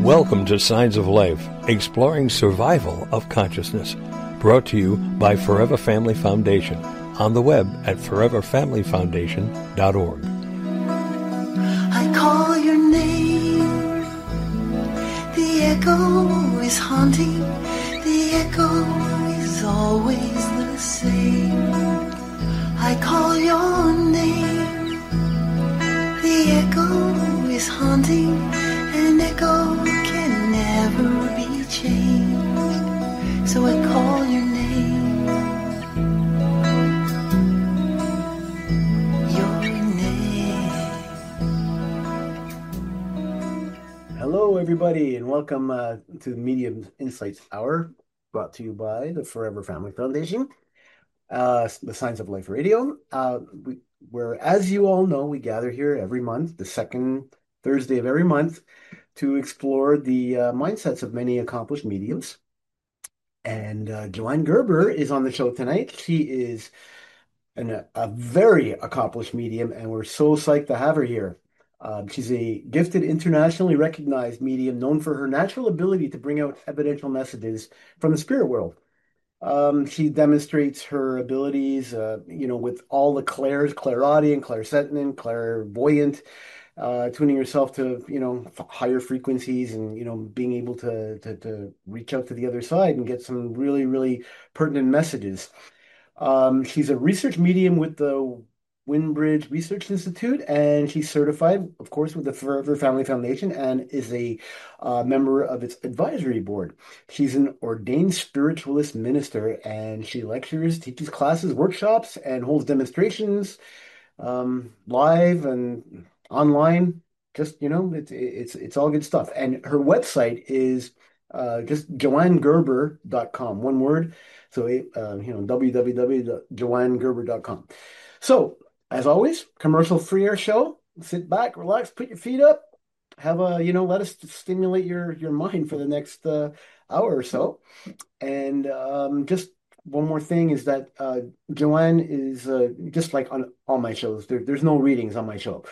Welcome to Signs of Life, exploring survival of consciousness. Brought to you by Forever Family Foundation, on the web at foreverfamilyfoundation.org. I call your name, the echo is haunting, the echo is always the same. I call your name, the echo is haunting, an echo can never be changed, so I call your name, your name. Hello, everybody, and welcome to the Medium Insights Hour, brought to you by the Forever Family Foundation, the Signs of Life Radio, where, as you all know, we gather here every month, the second Thursday of every month, to explore the mindsets of many accomplished mediums. And Joanne Gerber is on the show tonight. She is a very accomplished medium, and we're so psyched to have her here. She's a gifted, internationally recognized medium known for her natural ability to bring out evidential messages from the spirit world. She demonstrates her abilities, with all the clairs, clairaudient, clairsentient, clairvoyant, tuning yourself to, higher frequencies and, being able to reach out to the other side and get some really, really pertinent messages. She's a research medium with the Windbridge Research Institute, and she's certified, of course, with the Forever Family Foundation and is a member of its advisory board. She's an ordained spiritualist minister, and she lectures, teaches classes, workshops, and holds demonstrations live and online. Just, it's all good stuff. And her website is just joannegerber.com, one word. So, www.joannegerber.com. So, as always, commercial-free air show. Sit back, relax, put your feet up, let us stimulate your mind for the next hour or so. And just one more thing is that Joanne is just like on all my shows. There's no readings on my show.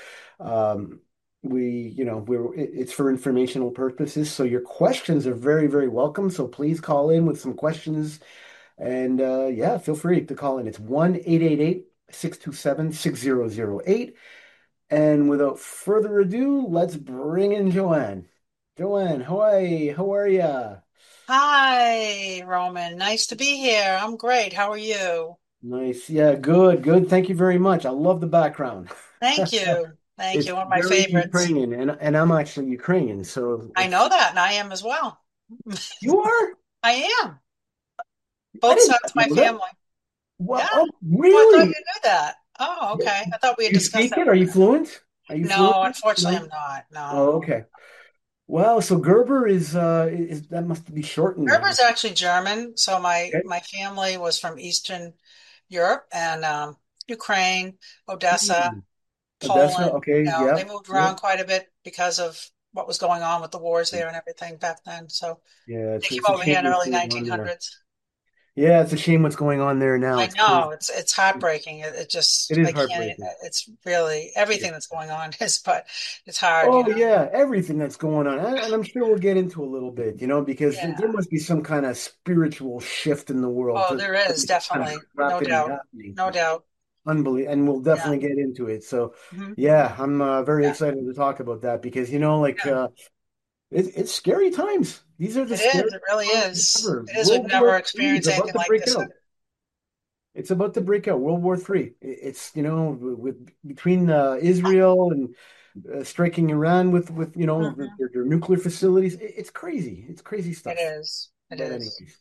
It's for informational purposes. So your questions are very, very welcome. So please call in with some questions. And feel free to call in. It's 1-888-627-6008. And without further ado, let's bring in Joanne. Joanne, hi, how are you? Hi, Roman. Nice to be here. I'm great. How are you? Nice. Yeah, good, good. Thank you very much. I love the background. Thank you. Thank It's you. One of my very favorites. Ukrainian, and I'm actually Ukrainian, so I know that, and I am as well. you are? I am. I Both didn't sides of my know that. family. Well, Yeah. oh, Oh, I thought really? you knew that. Oh, okay. I thought we had You discussed speak that it? Are one you time. fluent? Are you fluent? No, unfortunately, I'm No. not. Oh, No. okay. Well, so Gerber is that must be shortened then. Gerber's actually German, so my Okay. my family was from Eastern Europe and Ukraine, Odessa, Hmm. Odessa. Poland. Okay. They Yep. moved around Yep. quite a bit because of what was going on with the wars there and everything back then. So Yeah. they came It's a over here shame in the what's early going on there. 1900s. Yeah, it's a shame what's going on there now. I It's crazy. know it's heartbreaking. It It just is I can't. heartbreaking. It's really everything that's going on is, but it's hard, Oh yeah, everything that's going on, and I'm sure we'll get into a little bit, because Yeah. there must be some kind of spiritual shift in the world Oh, to there for is this kind of definitely, no rapidly doubt, happening. no doubt. Unbelievable, and we'll Yeah. definitely get into it. So, Hmm. yeah, I'm very Yeah. excited to talk about that because Yeah. it's scary times. These are the It is. scariest It really times is. ever. It is. We've World War never III is experienced about anything to like break this. out. It's about to break out. World War III. It's with between Israel and striking Iran with Hmm. their nuclear facilities. It's crazy. It's crazy It stuff. is. It But is. anyways,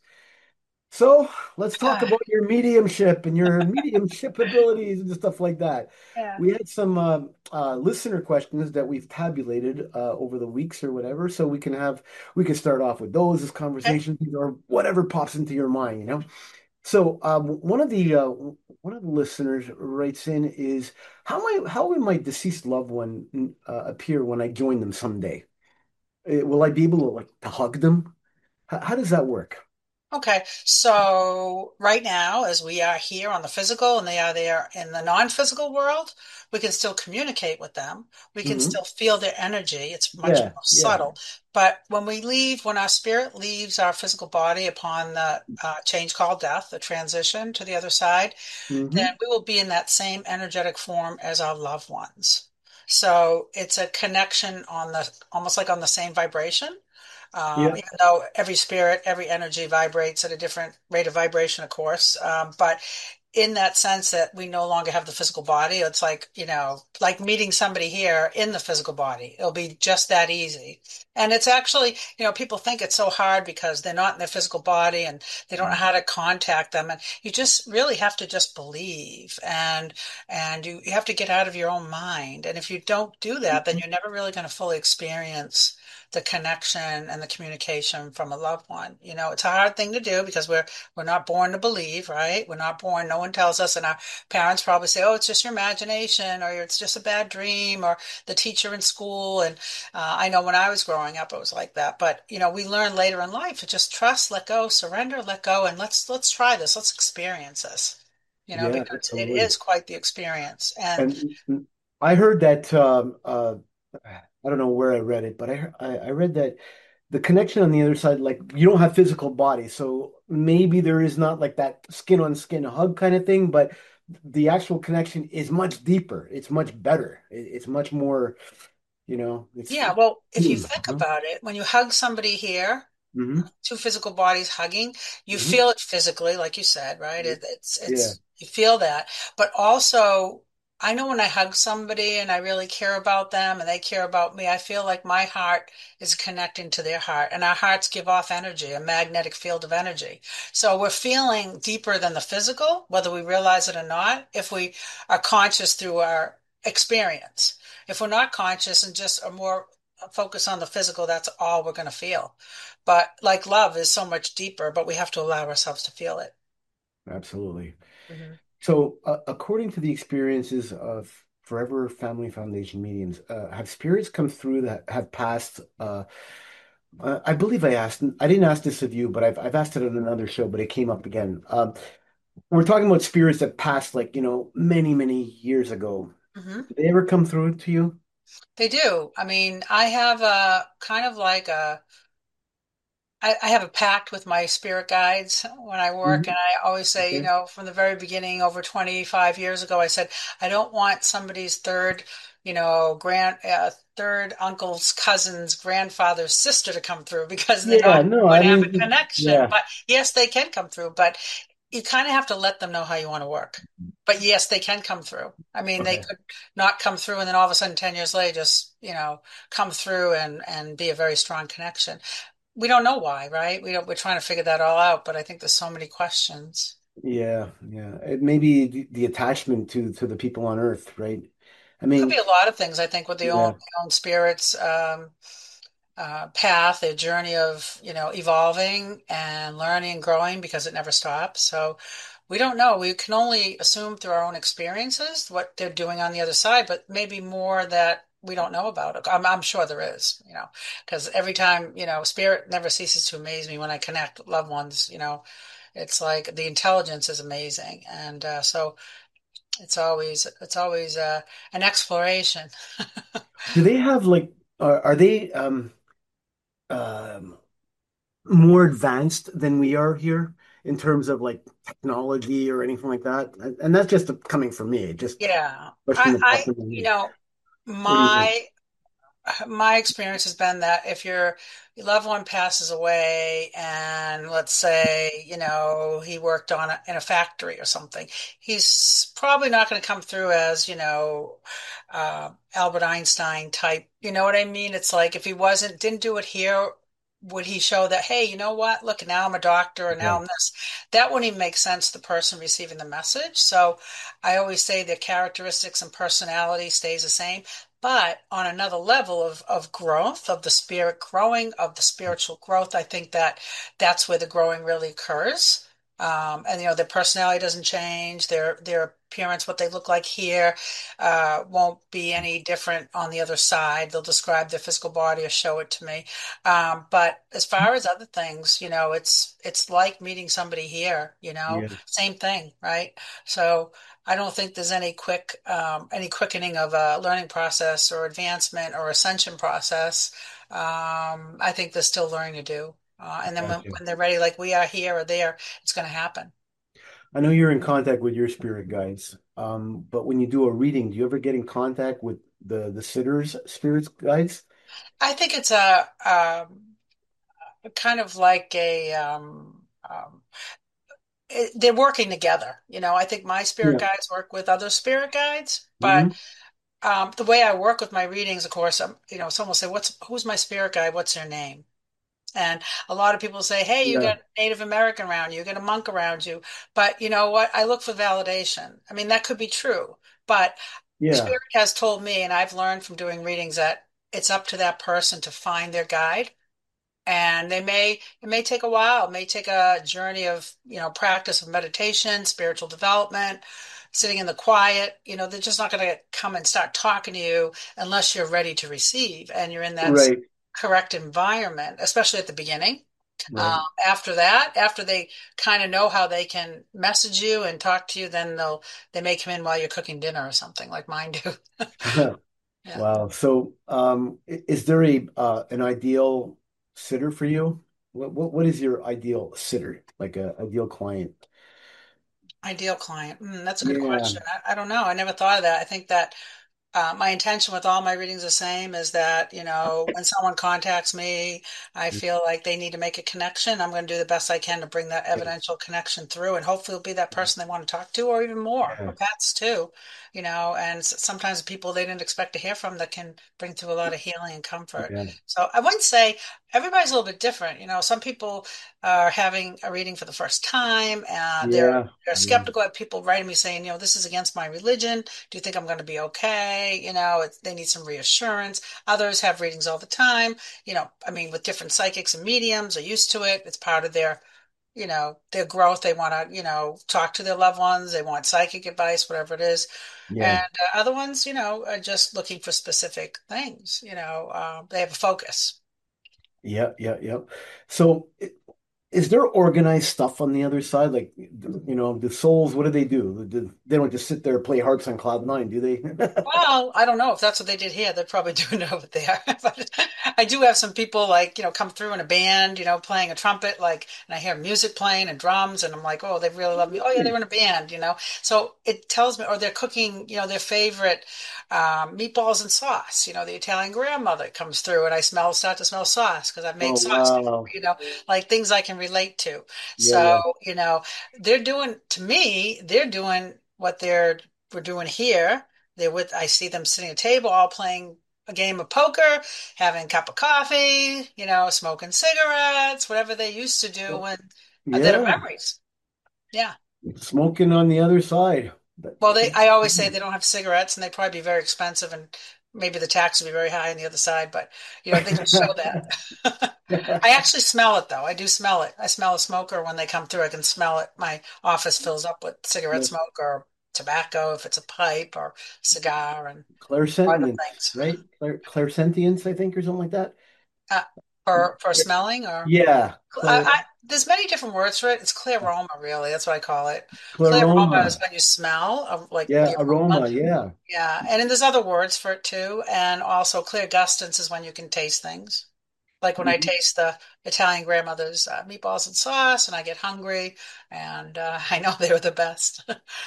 so let's talk Ah, about your mediumship and your mediumship abilities and stuff like that. yeah. We had some listener questions that we've tabulated over the weeks or whatever, so we can start off with those as Okay. conversations or whatever pops into your mind. So one of the listeners writes in is how will my deceased loved one appear when I join them someday? Will I be able to like to hug them? How does that work? Okay, so right now, as we are here on the physical and they are there in the non-physical world, we can still communicate with them. We can Hmm. still feel their energy. It's much Yeah, more yeah. subtle. But when we leave, when our spirit leaves our physical body upon the change called death, the transition to the other side, then Hmm. we will be in that same energetic form as our loved ones. So it's a connection on the almost like on the same vibration. Yeah. Even though every spirit, every energy vibrates at a different rate of vibration, of course. But in that sense that we no longer have the physical body, it's like, like meeting somebody here in the physical body. It'll be just that easy. And it's actually, people think it's so hard because they're not in their physical body and they don't know how to contact them. And you just really have to just believe and you have to get out of your own mind. And if you don't do that, then you're never really going to fully experience the connection and the communication from a loved one. It's a hard thing to do because we're not born to believe, right? We're not born, no one tells us, and our parents probably say, oh, it's just your imagination, or it's just a bad dream, or the teacher in school. And I know when I was growing up, it was like that. But we learn later in life to just trust, let go, surrender, let go, and let's try this. Let's experience this. Yeah, Because it totally. is quite the experience. And And I heard that I don't know where I read it, but I read that the connection on the other side, like you don't have physical body, so maybe there is not like that skin on skin hug kind of thing, but the actual connection is much deeper. It's much better. It's much more, it's yeah, well, if you hmm. think about it, when you hug somebody here, Hmm. two physical bodies hugging, you Hmm. feel it physically, like you said, right? Yeah. It's you feel that, but also I know when I hug somebody and I really care about them and they care about me, I feel like my heart is connecting to their heart, and our hearts give off energy, a magnetic field of energy. So we're feeling deeper than the physical, whether we realize it or not, if we are conscious through our experience. If we're not conscious and just are more focused on the physical, that's all we're going to feel. But like love is so much deeper, but we have to allow ourselves to feel it. Absolutely. Hmm. So, according to the experiences of Forever Family Foundation mediums, have spirits come through that have passed? I believe I didn't ask this of you, but I've asked it on another show, but it came up again. We're talking about spirits that passed, like, many, many years ago. Hmm. Did they ever come through to you? They do. I mean, I have a kind of like I have a pact with my spirit guides when I work, and Mhm. I always say, Okay. from the very beginning, over 25 years ago, I said, I don't want somebody's third, third uncle's cousin's grandfather's sister to come through because they're Yeah, not no, going I to have a mean, connection. yeah, But yes, they can come through, but you kind of have to let them know how you want to work. But yes, they can come through. I mean, they okay. could not come through and then all of a sudden 10 years later just, come through and be a very strong connection. We don't know why, right? We're trying to figure that all out, but I think there's so many questions. Yeah, yeah. It may be the attachment to the people on Earth, right? I Could be mean, a lot of things, I think, with yeah, their own spirits, path, their journey of, evolving and learning and growing because it never stops. So we don't know. We can only assume through our own experiences what they're doing on the other side, but maybe more that we don't know about. I'm sure there is, because every time, spirit never ceases to amaze me when I connect with loved ones, it's like the intelligence is amazing. And so it's always an exploration. do they have like are they um more advanced than we are here in terms of like technology or anything like that? And that's just coming from me, just a Yeah. question that popped in my head. What do you think? My experience has been that if your loved one passes away and let's say, he worked in a factory or something, he's probably not going to come through as, Albert Einstein type. You know what I mean? It's like if he didn't do it here, would he show that, hey, you know what? Look, now I'm a doctor and now Yeah. I'm this. That wouldn't even make sense to the person receiving the message. So I always say their characteristics and personality stays the same. But on another level of growth, of the spirit growing, of the spiritual growth, I think that's where the growing really occurs. And their personality doesn't change. Their appearance, what they look like here, won't be any different on the other side. They'll describe their physical body or show it to me. But as far as other things, it's like meeting somebody here. Yeah. Same thing, right? So I don't think there's any quickening of a learning process or advancement or ascension process. I think there's still learning to do. And then Gotcha. when they're ready, like we are here or there, it's going to happen. I know you're in contact with your spirit guides, but when you do a reading, do you ever get in contact with the sitters, spirits guides? I think it's a kind of like they're working together. I think my spirit Yeah. guides work with other spirit guides, but Hmm. the way I work with my readings, of course, someone will say, who's my spirit guide? What's their name? And a lot of people say, hey, you Yeah. got a Native American around you, you got a monk around you. But you know what? I look for validation. I mean, that could be true, but Yeah. Spirit has told me, and I've learned from doing readings that it's up to that person to find their guide. And it may take a while. It may take a journey of, practice of meditation, spiritual development, sitting in the quiet. They're just not going to come and start talking to you unless you're ready to receive and you're in that Right. correct environment, especially at the beginning. Right. After that, after they kind of know how they can message you and talk to you, then they may come in while you're cooking dinner or something like mine do. Yeah. Wow. So, is there an ideal sitter for you? What is your ideal sitter? Like a ideal client? Ideal client. That's a good Yeah. question. I don't know. I never thought of that. I think that my intention with all my readings the same is that, when someone contacts me, I feel like they need to make a connection. I'm going to do the best I can to bring that Yes. evidential connection through, and hopefully it'll be that person they want to talk to, or even more, Yeah. or pets too, and sometimes people they didn't expect to hear from that can bring through a lot of healing and comfort. Yeah. So I wouldn't say everybody's a little bit different. Some people are having a reading for the first time, Yeah. they're Yeah. skeptical at people writing me saying, this is against my religion. Do you think I'm going to be okay? They need some reassurance. Others have readings all the time. I mean, with different psychics and mediums are used to it. It's part of their growth. They want to, talk to their loved ones. They want psychic advice, whatever it is. Yeah. And other ones, are just looking for specific things. They have a focus. Yeah. Yeah. Yeah. So, is there organized stuff on the other side? Like, the souls, what do they do? They don't just sit there and play harps on cloud nine, do they? Well, I don't know if that's what they did here. They probably do know what they are. But I do have some people like, come through in a band, playing a trumpet, like, and I hear music playing and drums, and I'm like, oh, they really love me. Oh, yeah, they're in a band. So it tells me, or they're cooking, their favorite meatballs and sauce. The Italian grandmother comes through, and start to smell sauce because I've made Oh, sauce wow. before, like things I can relate to. Yeah. So, Yeah. to me, they're doing what we're doing here. I see them sitting at a table, all playing a game of poker, having a cup of coffee, smoking cigarettes, whatever they used to do when that are Yeah. memories. Yeah. Smoking on the other side. Well, I always say they don't have cigarettes and they'd probably be very expensive and maybe the tax would be very high on the other side, but they just show that. I actually smell it though. I do smell it. I smell a smoker when they come through. I can smell it. My office fills up with cigarette Yeah. smoke or tobacco if it's a pipe or cigar and other Clairsentience, things. right? Clairsentience, I think, or something like that. Uh, for smelling or Yeah. there's many different words for it. It's claroma, really. That's what I call it. Claroma is Claroma. when you smell, like Yeah. the aroma. Aroma. Yeah. Yeah, and then there's other words for it too. And also clairgustance is when you can taste things. Like when I Mhm. taste the Italian grandmother's meatballs and sauce, and I get hungry, and I know they were the best.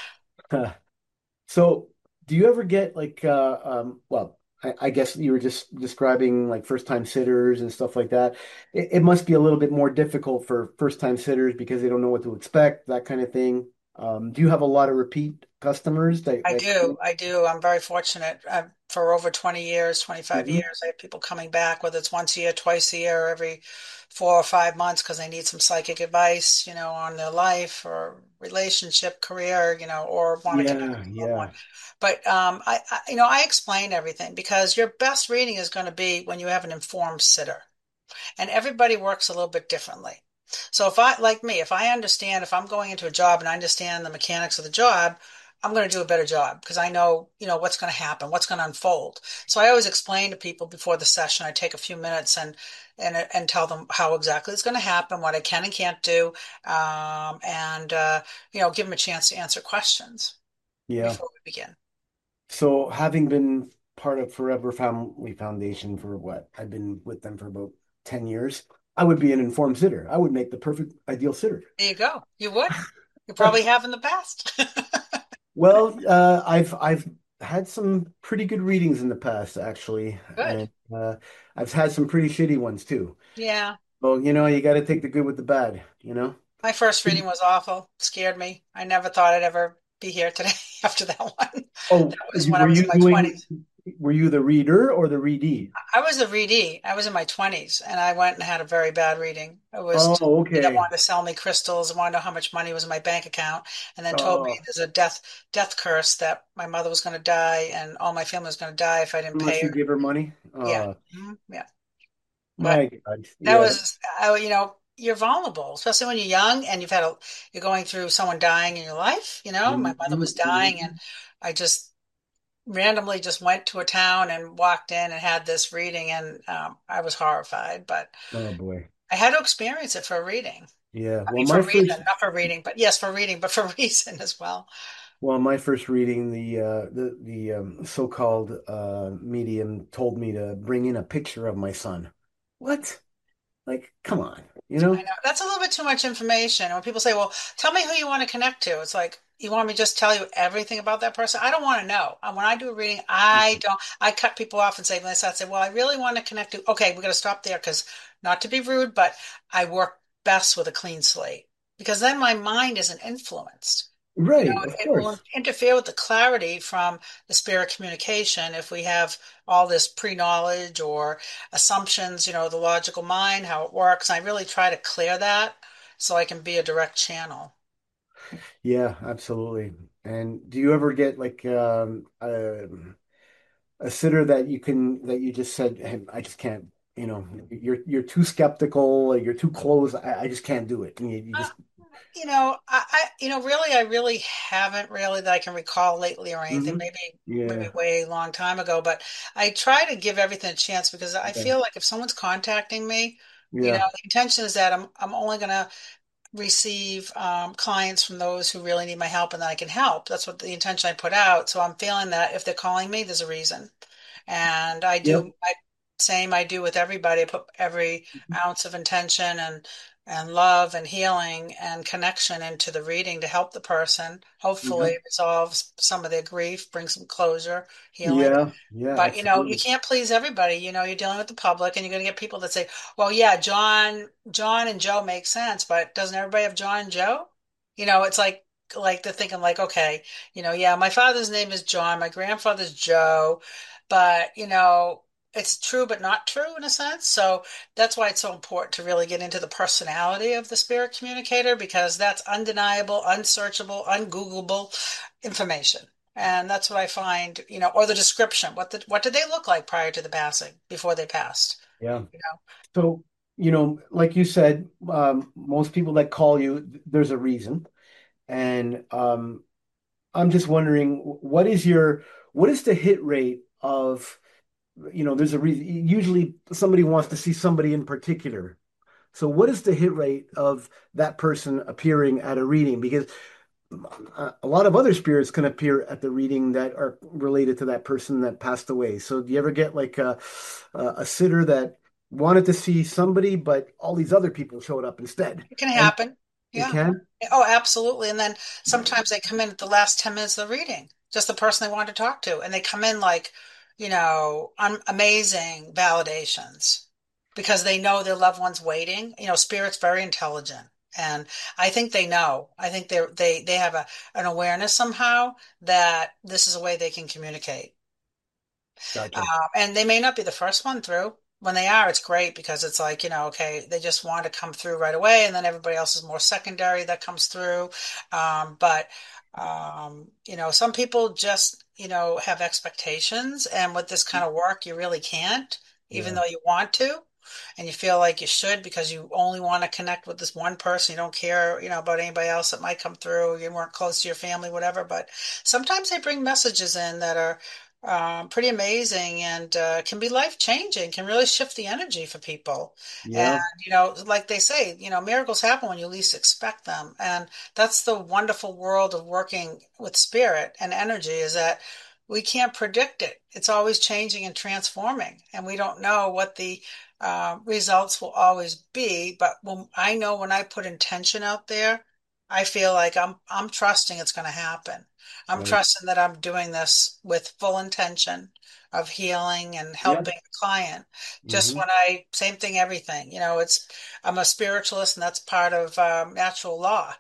So, do you ever get like, well, I guess you were just describing like first time sitters and stuff like that. It must be a little bit more difficult for first time sitters because they don't know what to expect, that kind of thing. Do you have a lot of repeat customers I that do. I do. I'm very fortunate. For over 20 years, 25 Mhm. years, I have people coming back, whether it's once a year, twice a year, every 4 or 5 months, because they need some psychic advice, on their life or relationship, career, or want to connect Yeah, with a loved one. yeah. But I explain everything because your best reading is going to be when you have an informed sitter, and everybody works a little bit differently. So if I, like me, if I understand, if I'm going into a job and I understand the mechanics of the job, I'm going to do a better job because I know, what's going to happen, what's going to unfold. So I always explain to people before the session. I take a few minutes and tell them how exactly it's going to happen, what I can and can't do, and give them a chance to answer questions Yeah. before we begin. So having been part of Forever Family Foundation for what? I've been with them for about 10 years. I would be an informed sitter. I would make the perfect ideal sitter. There you go. You would. You probably have in the past. Well, I've had some pretty good readings in the past, actually, Good. and I've had some pretty shitty ones too. Yeah. Well, you got to take the good with the bad, you know? My first reading was awful. Scared me. I never thought I'd ever be here today after that one. Oh, That was when I was in my 20s. were you the reader or the readee? I was a readee. I was in my 20s and I went and had a very bad reading. It was Oh, somebody that okay. wanted to sell me crystals and wanted to know how much money was in my bank account and then told me Oh, there's a death curse that my mother was going to die and all my family was going to die if I didn't pay unless you her. give her money. Yeah. Yeah. But My God. that Yeah. was, you're vulnerable, especially when you're young and you're going through someone dying in your life. My mother Mhm, was dying and mhm. I just randomly just went to a town and walked in and had this reading and I was horrified, but Oh boy. I had to experience it for a reading. Yeah. I mean, for a reason, not for reading, but yes, for reading, but for a reason as well. My first reading, the so-called medium told me to bring in a picture of my son. What? Like, come on, you I know? know that's a little bit too much information. When people say, "Well, tell me who you want to connect to," it's like you want me to just tell you everything about that person. I don't want to know. When I do a reading, I don't. I cut people off and say, "When I say, well, I really want to connect to." Okay, we're going to stop there because not to be rude, but I work best with a clean slate because then my mind isn't influenced. Right, of It will course. interfere with the clarity from the spirit communication if we have all this pre-knowledge or assumptions, the logical mind, how it works. I really try to clear that so I can be a direct channel. Yeah, absolutely. And do you ever get like a sitter that you just said, hey, I just can't, you're too skeptical, like, you're too close. I just can't do it. And you Uh, just really, I really haven't really that I can recall lately or anything. hmm Maybe Yeah, way long time ago, but I try to give everything a chance because I yeah, feel like if someone's contacting me, yeah, the intention is that I'm only gonna receive clients from those who really need my help and that I can help. That's what the intention I put out. So I'm feeling that if they're calling me, there's a reason. And yep, I do with everybody. I put every ounce of intention and love and healing and connection into the reading to help the person hopefully yep, resolve some of their grief, bring some closure, healing. yeah, yeah, But you absolutely. can't please everybody. You're dealing with the public and you're going to get people that say, "Well, yeah, John and Joe make sense, but doesn't everybody have John and Joe?" It's like they're thinking like, okay, yeah, my father's name is John, my grandfather's Joe, but it's true but not true in a sense. So that's why it's so important to really get into the personality of the spirit communicator because that's undeniable, unsearchable, ungoogleable information. And that's what I find, or the description. What did they look like prior to the passing, before they passed? Yeah. You know, So, like you said, most people that call you, there's a reason. And I'm just wondering, what is the hit rate of, there's a reason. Usually somebody wants to see somebody in particular. So what is the hit rate of that person appearing at a reading? Because a lot of other spirits can appear at the reading that are related to that person that passed away. So do you ever get like a sitter that wanted to see somebody, but all these other people showed up instead? it can And happen. it Yeah. can? Oh, absolutely. And then sometimes they come in at the last 10 minutes of the reading, just the person they wanted to talk to. And they come in like, amazing validations because they know their loved one's waiting. Spirit's very intelligent. And I think they know. I think they have an awareness somehow that this is a way they can communicate. Gotcha. And they may not be the first one through. When they are, it's great because it's like, okay, they just want to come through right away, and then everybody else is more secondary that comes through. But some people just, have expectations, and with this kind of work, you really can't, even Yeah. though you want to. and you feel like you should because you only want to connect with this one person. You don't care, about anybody else that might come through. You weren't close to your family, whatever. But sometimes they bring messages in that are pretty amazing and can be life changing, can really shift the energy for people. And, Yeah. like they say, miracles happen when you least expect them. And that's the wonderful world of working with spirit and energy is that we can't predict it. It's always changing and transforming, and we don't know what the results will always be. But I know when I put intention out there, I feel like I'm trusting it's going to happen. I'm Right. trusting that I'm doing this with full intention of healing and Yeah. helping the client. Just Hmm. when same thing, everything. I'm a spiritualist, and that's part of natural law.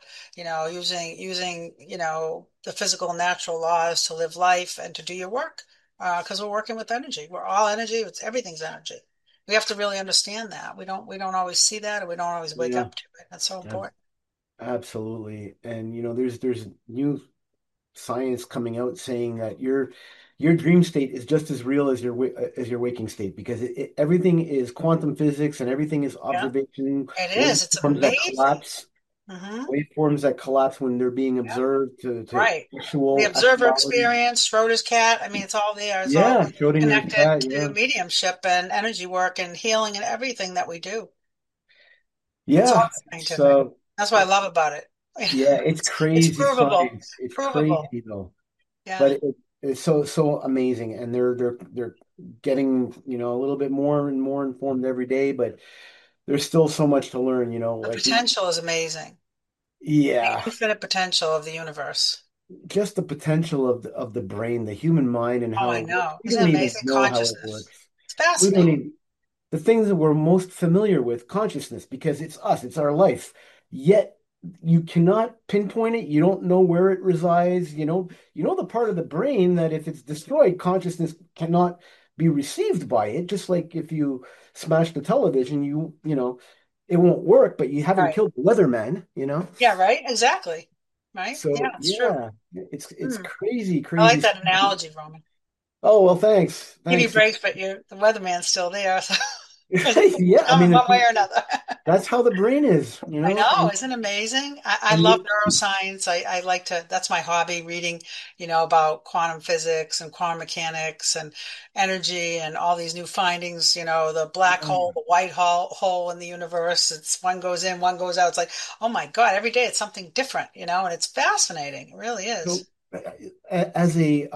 Using the physical and natural laws to live life and to do your work. Because we're working with energy. We're all energy. Everything's energy. We have to really understand that. We don't always see that, or we don't always wake Yeah. up to it. That's so Ab- important. Absolutely. And there's new science coming out saying that your dream state is just as real as as your waking state because everything is quantum physics and everything is Yeah, observation it is. It's amazing. Hmm. waveforms that collapse when they're being Yeah, observed to right. The actual observer actuality. experience, Schroeder's cat. I mean, it's all there. It's all Yeah, Schrodinger's connected cat. to Yeah, mediumship and energy work and healing and everything that we do. It's all yeah. scientific. So That's what I love about it. yeah, it's It's crazy provable. science. It's Provable. crazy though, but Yeah. it's so amazing, and they're getting a little bit more and more informed every day, but there's still so much to learn. The Like potential is amazing. The yeah, infinite potential of the universe. just the potential of the brain, the human mind, and Oh, how I it works. know. We Isn't don't it even amazing? know how it Consciousness. works. It's We don't fascinating. even the things that we're most familiar with, consciousness, because it's us, it's our life. Yet you cannot pinpoint it. You don't know where it resides. You know the part of the brain that if it's destroyed, consciousness cannot be received by it. Just like if you smash the television, it won't work, but you haven't Right. killed the weatherman. Yeah, right. Exactly. Right. Yeah, So it's true. yeah, it's Hmm. crazy, I like crazy that stuff. analogy, Roman. Oh, well, thanks. Give you Thanks. breaks, but the weatherman's still there. So it's Yeah, I coming mean, one way or another. that's how the brain is, I know, and isn't it amazing? I and love you, neuroscience. I like that's my hobby, reading, about quantum physics and quantum mechanics and energy and all these new findings, the black hole, the white hole in the universe. It's one goes in, one goes out. It's like, oh my God, every day it's something different, and it's fascinating. It really so is. as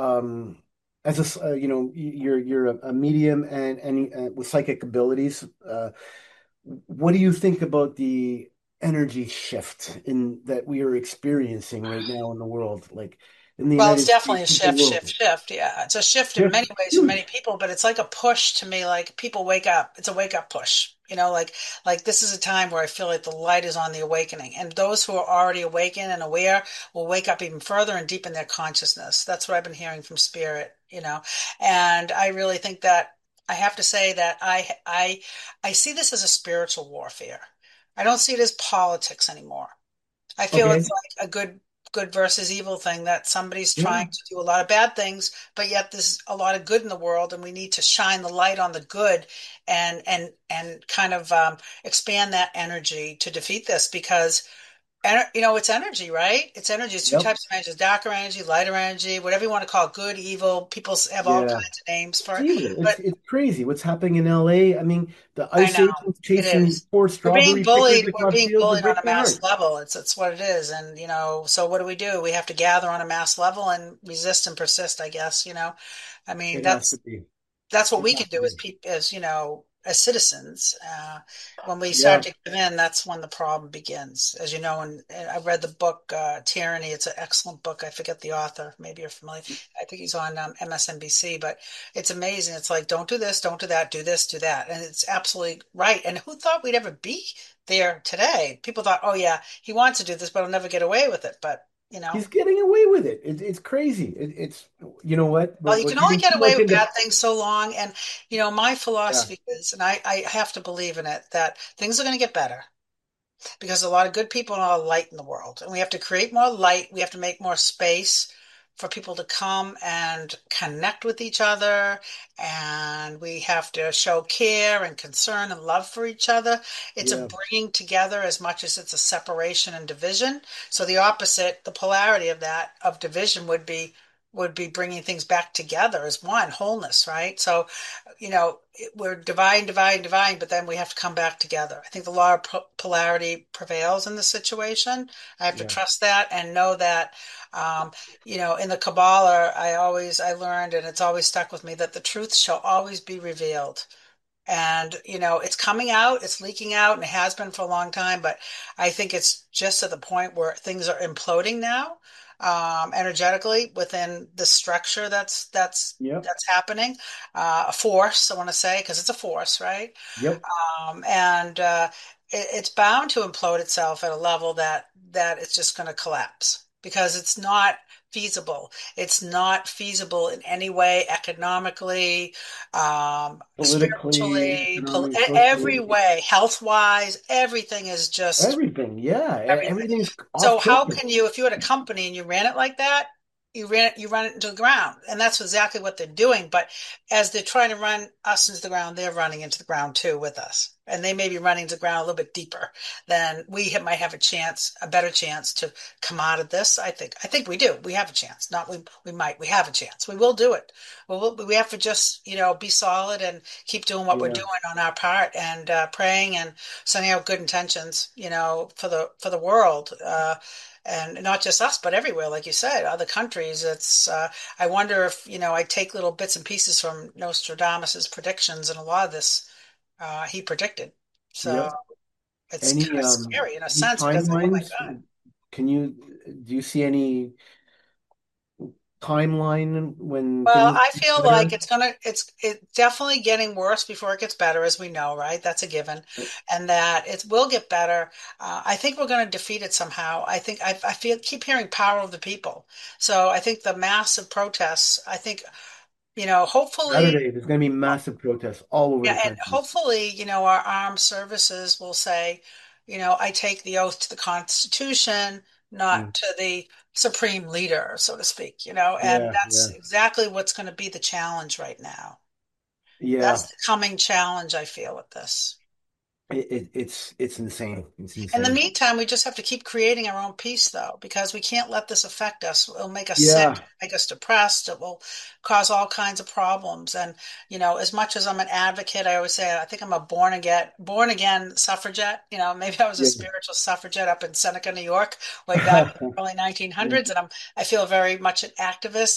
you're a medium and with psychic abilities. What do you think about the energy shift in that we are experiencing right now in the world, like in the Well, it's United definitely States, a in the shift, shift, world? shift. Yeah, it's a shift in Shift many ways for many huge. people, but it's like a push to me. Like people wake up. It's a wake up push. Like this is a time where I feel like the light is on the awakening, and those who are already awakened and aware will wake up even further and deepen their consciousness. That's what I've been hearing from Spirit. And I really think that I have to say that I see this as a spiritual warfare. I don't see it as politics anymore. I feel Okay. it's like a good versus evil thing that somebody's trying Yeah. to do a lot of bad things, but yet there's a lot of good in the world, and we need to shine the light on the good and kind of expand that energy to defeat this because it's energy, right? It's energy. It's two Yep. types of energy: darker energy, lighter energy, whatever you want to call it, good, evil. People have all Yeah. kinds of names for It's it, evil. It's but it's crazy what's happening in LA. I mean, the I Ice know Age was it chasing is. poor We're being strawberry pickers bullied. We're across being fields to bullied on break a their mass hearts. level. It's what it is. And, so what do? We have to gather on a mass level and resist and persist, I guess. I mean, It has to be. that's what It we has can to do as be. people, as citizens. When we start Yeah. to give in, that's when the problem begins. As you know, and I read the book Tyranny. It's an excellent book. I forget the author. Maybe you're familiar. I think he's on MSNBC, but it's amazing. It's like, don't do this, don't do that, do this, do that, and it's absolutely right. And who thought we'd ever be there today? People thought, oh yeah, he wants to do this, but he'll never get away with it. But He's getting away with it. It's crazy. It's you know what? well, But you can what you only can get see away like with in the bad things so long. And, my yeah. philosophy is, and I have to believe in it, that things are going to get better because a lot of good people and a lot of light in the world. And we have to create more light. We have to make more space for people to come and connect with each other, and we have to show care and concern and love for each other. It's a Yeah, bringing together as much as it's a separation and division. So the opposite, the polarity of that, of division, would be bringing things back together as one wholeness, right? So, we're dividing, but then we have to come back together. I think the law of polarity prevails in this situation. I have to yeah, trust that and know that, um, in the Kabbalah, I learned, and it's always stuck with me, that the truth shall always be revealed. And, it's coming out, it's leaking out, and it has been for a long time, but I think it's just at the point where things are imploding now, energetically within the structure yep, that's happening. A force, I want to say, because it's a force, right? yep. And it's bound to implode itself at a level that it's just going to collapse because it's not feasible. It's not feasible in any way, economically, Politically, spiritually, economically, every socially, way, health-wise, everything is just everything. Yeah, everything. everything's off So how kilter. can you, if you had a company and you ran it like that, you run it into the ground, and that's exactly what they're doing. But as they're trying to run us into the ground, they're running into the ground too with us, and they may be running to the ground a little bit deeper than might have a chance, a better chance to come out of this. I think we do. We have a chance. Not we have a chance. We will do it. We have to just be solid and keep doing what we're Yeah, doing on our part and praying and sending out good intentions, for the world, and not just us, but everywhere, like you said, other countries. I wonder if, I take little bits and pieces from Nostradamus's predictions, and a lot of this, he predicted. So yep. it's kind Any of scary in a any sense because, oh my timelines? God. Can you do you see any timeline when Well, things I get feel like better? it's definitely getting worse before it gets better, as we know, right? That's a given, and that it will get better. I think we're going to defeat it somehow. I keep hearing power of the people. So I think the massive protests. I think hopefully. Saturday, there's going to be massive protests all over the Yeah, and country. hopefully, our armed services will say, I take the oath to the Constitution, Mm. not to the supreme leader, so to speak, and Yeah, that's yeah, exactly what's going to be the challenge right now. That's yeah. the coming challenge I feel with this. It's insane. It's In the insane. meantime, we just have to keep creating our own peace, though, because we can't let this affect us. It'll make us sick, Yeah, make us depressed. It will cause all kinds of problems. And, as much as I'm an advocate, I always say I think I'm a born again suffragette. Maybe I was a yeah. spiritual suffragette up in Seneca, New York, way back in the early 1900s, and I feel very much an activist.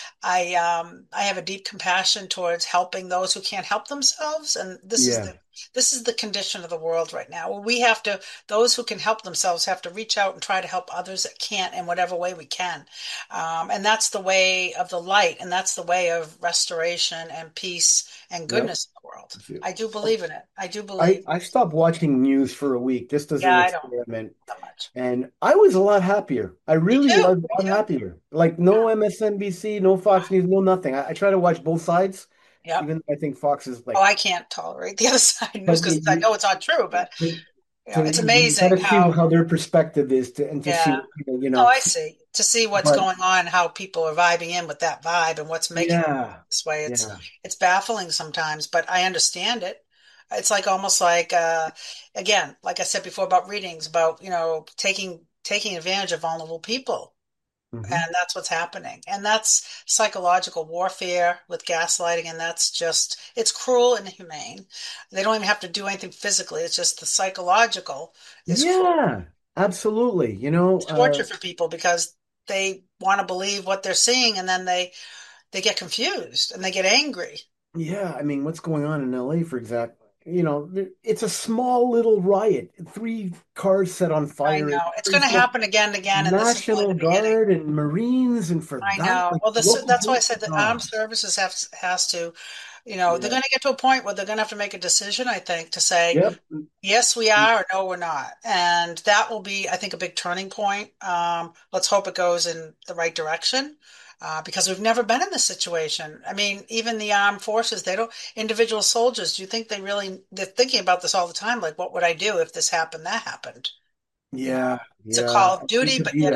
I have a deep compassion towards helping those who can't help themselves, and Yeah, this is the condition of the world right now. We have to those who can help themselves have to reach out and try to help others that can't in whatever way we can. And that's the way of the light, and that's the way of restoration and peace and yep. goodness in the world. I do believe in it. I do I believe. I stopped watching news for a week just as Yeah, an I don't experiment, so much. and I was a lot happier. I Me really too. was Me a lot too. happier. Like no MSNBC, no Fox News, no nothing. I try to watch both sides, Yep. even though I think Fox is Oh, like, I can't tolerate the other side news but because I know it's not true, but you, it's you got amazing to see how, how their perspective is to and to see yeah. what people, Oh, I see. To see what's But going on, how people are vibing in with that vibe and what's making it yeah, this way. It's yeah, it's baffling sometimes, but I understand it. It's like almost like again, like I said before about readings, about taking advantage of vulnerable people. hmm And that's what's happening. And that's psychological warfare with gaslighting, and it's cruel and inhumane. They don't even have to do anything physically. It's just the psychological is cruel. yeah, absolutely. It's torture for people because they want to believe what they're seeing, and then they get confused and they get angry. Yeah, I mean, what's going on in LA, for example? It's a small little riot. Three cars set on I fire. know it's going There's to like happen again and again, and this is only National the beginning. Guard and Marines, and for I that, know. like Well, local that's why I police. said the armed Oh, services has to, they're yeah. going to get to a point where they're going to have to make a decision, I think, to say, Yep. yes, we are, or no, we're not. And that will be, I think, a big turning point. Let's hope it goes in the right direction. Because we've never been in this situation. I mean, even the armed forces, they don't, individual soldiers, do you think they're thinking about this all the time? Like, what would I do if this happened, that happened? You know, Yeah. it's a Yeah. call of I hate duty, to but be yet it's a that.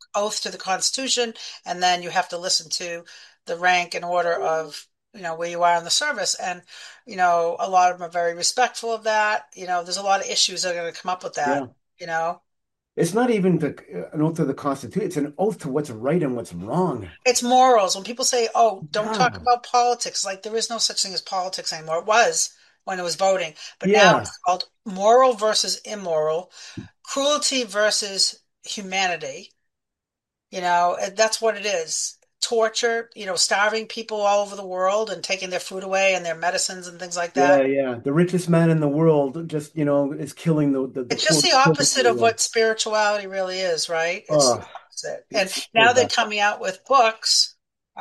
oath to the Constitution, and then you have to listen to the rank and order of, where you are in the service. And, a lot of them are very respectful of that. There's a lot of issues that are going to come up with that, Yeah. you know. It's not even an oath to the Constitution. It's an oath to what's right and what's wrong. It's morals. When people say, "Oh, don't talk Yeah. about politics," like there is no such thing as politics anymore. It was when it was voting, but now Yeah. it's called moral versus immoral, cruelty versus humanity. That's what it is. Torture, starving people all over the world and taking their food away and their medicines and things like Yeah, that. yeah. The richest man in the world just, is killing the It's just poor the children in opposite the of world. what spirituality really is, right? It's the Oh, opposite. And it's so now they're bad. coming out with books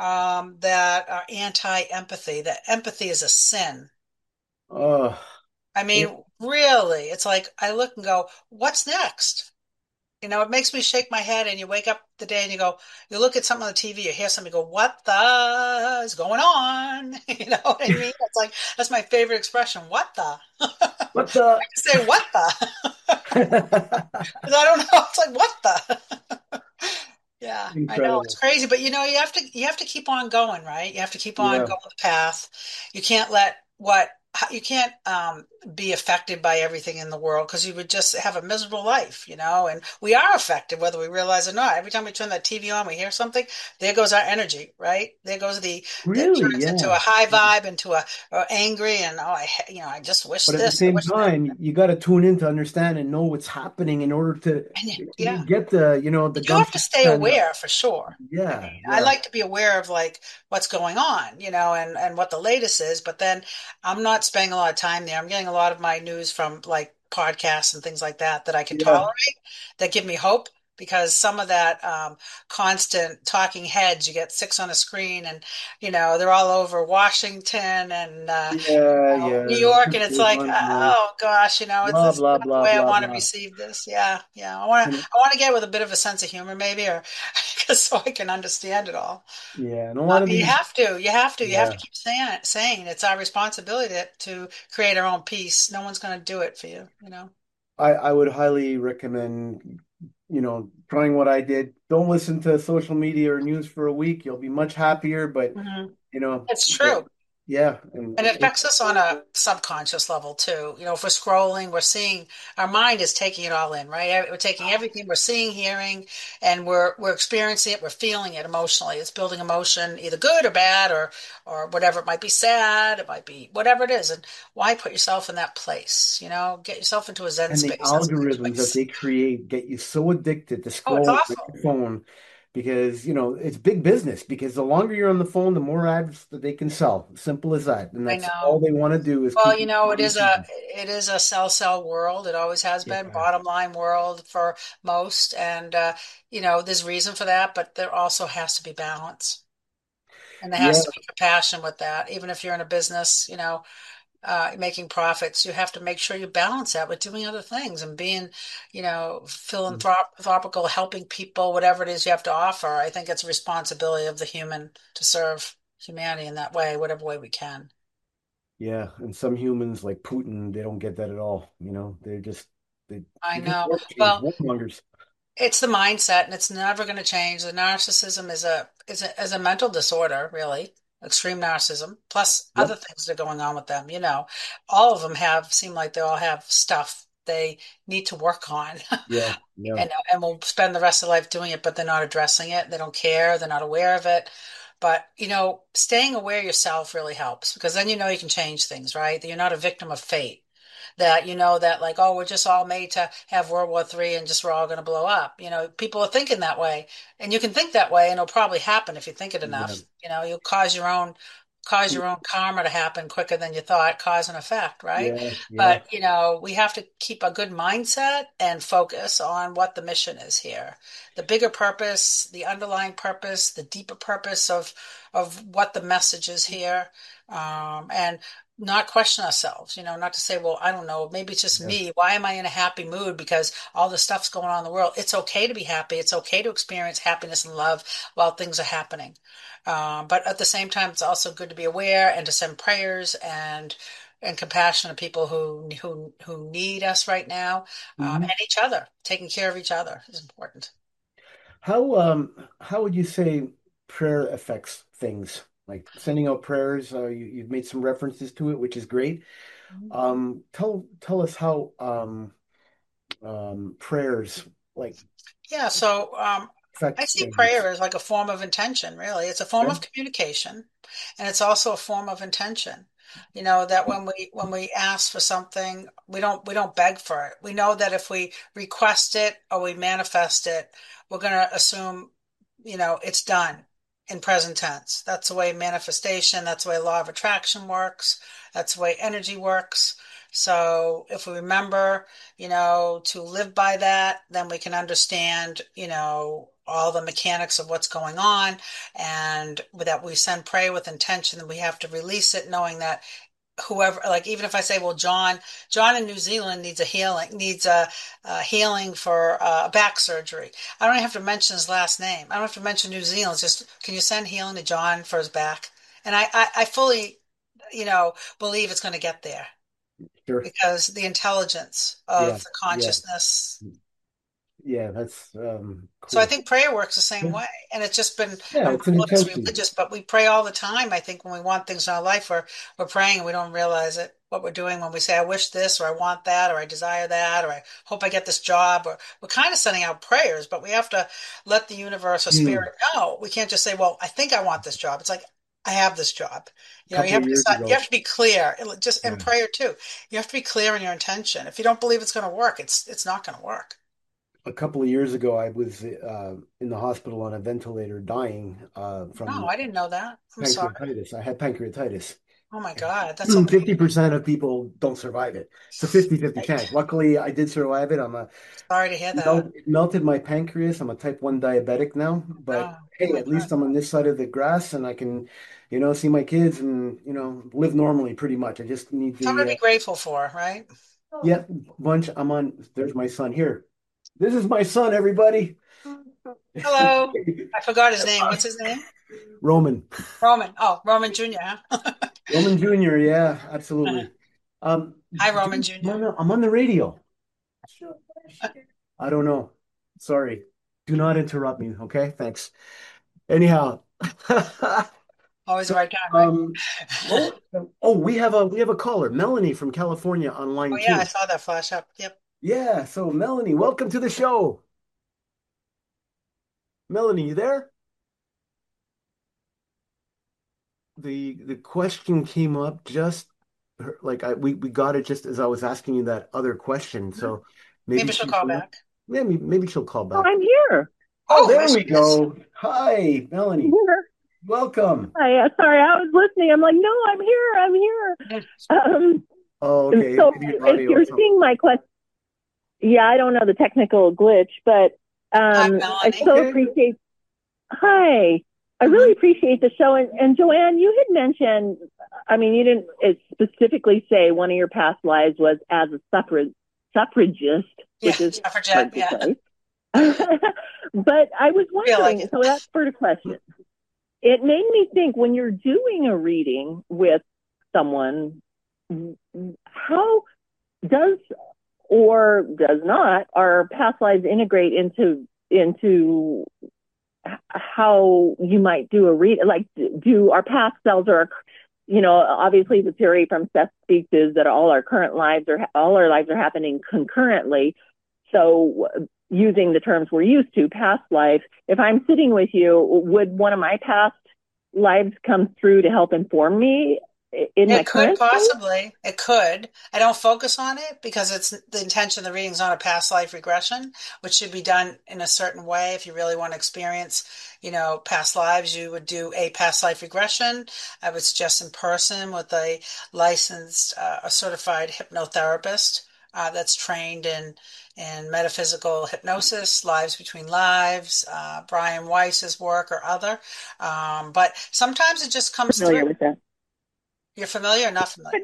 that are anti-empathy, that empathy is a sin. Oh, I yeah. mean, really, it's like I look and go, what's next? It makes me shake my head, and you wake up the day and you look at something on the TV, you hear something, you go, what the is going on? You know what I mean? It's like, that's my favorite expression, what the? I What the? say, what the? Because I don't know. It's like, what the? Yeah, I know it's Incredible. crazy, but you have to keep on going, right? You have to keep on Yeah. going the path. You can't let what you can't be affected by everything in the world because you would just have a miserable life, And we are affected whether we realize it or not. Every time we turn that TV on, we hear something. There goes our energy, right? There goes that Really? turns into a Yeah. high vibe, into a angry, and I just wish But at the this, I same wish that. time, you got to tune in to understand and know what's happening in order to And yeah. get the You do have gumption to to stay stand up. aware for sure. I mean, Yeah, I yeah, like to be aware of like what's going on, and what the latest is, but then I'm not spending a lot of time there. I'm getting a lot of my news from like podcasts and things like that I can yeah, tolerate that give me hope because some of that constant talking heads, you get six on a screen and they're all over Washington and yeah, New yeah. York, and Just it's goes like, on and on. oh gosh, it's Blah this is blah not the blah way I blah want to blah. receive this. Yeah, yeah. I want to get with a bit of a sense of humor, maybe, or because so I can understand it all. Yeah, and a lot of You these. have to, Yeah, keep saying it's our responsibility to create our own peace. No one's going to do it for you. I would highly recommend, trying what I did. Don't listen to social media or news for a week. You'll be much happier. But Hmm. you know, It's but, true. yeah, and And it affects us on a subconscious level too. If we're scrolling, we're seeing our mind is taking it all in, right? We're taking everything we're seeing, hearing, and we're experiencing it, we're feeling it emotionally. It's building emotion, either good or bad or whatever. It might be sad, it might be whatever it is. And why put yourself in that place? Get yourself into a Zen and the space. That's a good algorithms that choice. they create get you so addicted to Oh, it's scrolling on awful. your phone because it's big business because the longer you're on the phone, the more ads that they can sell. Simple as that. And I that's all know. they want to do is Well, keep you it is a engaged. sell world. It always has been Yeah. bottom line world for most, and there's reason for that, but there also has to be balance, and there Yeah. has to be compassion with that. Even if you're in a business, making profits, you have to make sure you balance that with doing other things and being, philanthropical, helping people, whatever it is you have to offer. I think it's a responsibility of the human to serve humanity in that way, whatever way we can. Yeah. And some humans like Putin, they don't get that at all. They I they're just know. war machines, Well, warmongers. it's the mindset, and it's never going to change. The narcissism is a mental disorder, really. Extreme narcissism, plus other Yep. things that are going on with them. All of them seem like they all have stuff they need to work on, Yeah. Yeah. and will spend the rest of their life doing it, but they're not addressing it. They don't care. They're not aware of it. But staying aware yourself really helps because then you can change things, right? That you're not a victim of fate that that like, oh, we're just all made to have World War III and just we're all going to blow up. People are thinking that way, and you can think that way, and it'll probably happen if you think it Yeah. enough. You'll cause your own karma to happen quicker than you thought, cause and effect, right? Yeah. Yeah. But we have to keep a good mindset and focus on what the mission is here, the bigger purpose, the underlying purpose, the deeper purpose of what the message is here, and not question ourselves, not to say, well, I don't know, maybe it's just Yeah. me. Why am I in a happy mood? Because all the stuff's going on in the world. It's okay to be happy. It's okay to experience happiness and love while things are happening. But at the same time, it's also good to be aware and to send prayers and compassion to people who need us right now, Mhm. and each other. Taking care of each other is important. how would you say prayer affects things? Like sending out prayers, you've made some references to it, which is great. Tell us how prayers like Yeah, so I affect see things. prayer as like a form of intention, really. It's a form Okay. of communication, and it's also a form of intention. You know, that when we ask for something, we don't beg for it. We know that if we request it or we manifest it, we're going to assume, it's done in present tense. That's the way manifestation, that's the way law of attraction works, that's the way energy works. So if we remember, to live by that, then we can understand, all the mechanics of what's going on, and that we send prayer with intention, that we have to release it, knowing that whoever, like, even if I say, well, John in New Zealand needs a healing for back surgery. I don't have to mention his last name. I don't have to mention New Zealand. It's just, can you send healing to John for his back? And I fully, believe it's going to get there Sure. because the intelligence Yeah. of the Yeah. consciousness. Yeah. That's So I cool. think prayer works the same Yeah. way. And it's just been, Yeah. I'm not It's an calling us intention. religious, but we pray all the time. I think when we want things in our life, we're praying and we don't realize it, what we're doing when we say, I wish this, or I want that, or I desire that, or I hope I get this job, or we're kind of sending out prayers, but we have to let the universe or Hmm. spirit know. We can't just say, well, I think I want this job. It's like, I have this job. A You couple have of to years decide, you ago. have to be clear, just in Yeah. prayer too. You have to be clear in your intention. If you don't believe it's going to work, it's not going to work. A couple of years ago, I was in the hospital on a ventilator, dying No, from I didn't know that. I'm sorry. pancreatitis. I had pancreatitis. Oh my God, that's so painful. 50% of people don't survive it. It's a 50-50 Right. chance. Luckily, I did survive it. Sorry to hear that. It melted my pancreas. I'm a type 1 diabetic now, but Oh, oh hey, my at God. least I'm on this side of the grass and I can, see my kids and, live normally pretty much. I just need Something the, to be grateful for, right? yeah, bunch. There's my son here. This is my son, everybody. Hello. I forgot his name. What's his name? Roman. Roman. Oh, Roman Jr., huh? Roman Jr. Yeah, absolutely. Hi, Roman Dude, Jr. I'm on the radio. I don't know. Sorry. Do not interrupt me, okay? Thanks. Anyhow, Always the so right time, right? um, we have a caller, Melanie from California on Oh line yeah, I two. saw that flash up. Yep. Yeah, so Melanie, welcome to the show. Melanie, you there? The question came up just like we got it just as I was asking you that other question. Mhm. So maybe Maybe she'll she's call there. back. Maybe she'll call Oh, back. I'm here. Oh, Oh, there there she we is. go. Hi, I'm Melanie. here. Welcome. Hi. Sorry, I was listening. I'm like, no, I'm here. I'm here. Yeah. Um, Oh, okay. so Maybe if audio. you're So seeing my question, yeah, I don't know the technical glitch, but Hi, I Melanie. so okay. appreciate. Hi. I Hmm. really appreciate the show. And Joanne, you had mentioned, I mean, you didn't specifically say one of your past lives was as a suffragist, Yeah, which is suffragette. hard to Yeah. say. But I was Feel like wondering, it. so that spurred a question. It made me think when you're doing a reading with someone, how does or does not our past lives integrate into how you might do a read? Like, do our past selves or obviously the theory from Seth speaks is that all our lives are happening concurrently. So using the terms we're used to, past life, if I'm sitting with you, would one of my past lives come through to help inform me in my It could current state? possibly. It could. I don't focus on it because it's the intention of the reading is not a past life regression, which should be done in a certain way. If you really want to experience, past lives, you would do a past life regression. I would suggest in person with a licensed, a certified hypnotherapist that's trained in metaphysical hypnosis, lives between lives, Brian Weiss's work or other. But sometimes it just comes through. Familiar with that? You're familiar or not familiar?